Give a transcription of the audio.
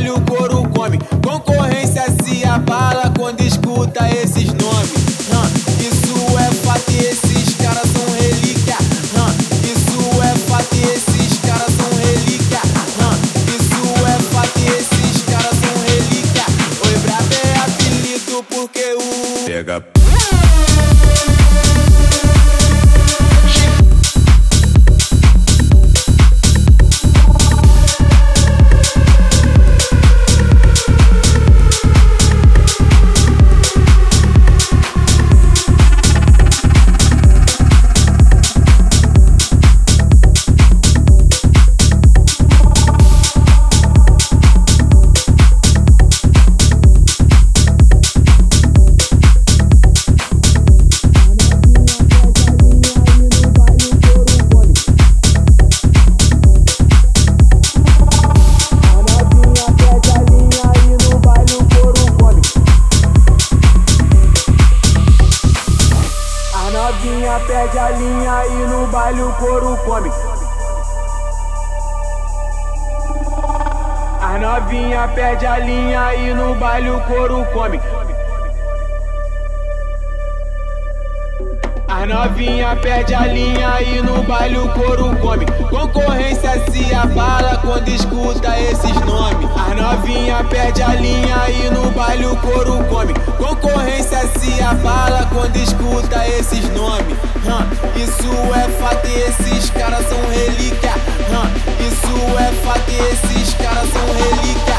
baile o couro come. Concorrência se abala quando escuta esses nomes. Isso é fato e esses caras são relíquia. Isso é fato e esses caras são relíquia. Isso é fato e esses caras são relíquia. Oi, brabo é apelido porque o pega. Novinha perde a linha e no baile o couro come. As novinha perde a linha e no baile o couro come. As novinha perde a linha e no baile o couro come. Concorrência se abala quando escuta esses nomes. As novinha perde a linha e no baile o couro come. Concorrência se abala quando escuta esses nomes. Isso é fato e esses caras são relíquia. Isso é fato e esses caras são relíquia.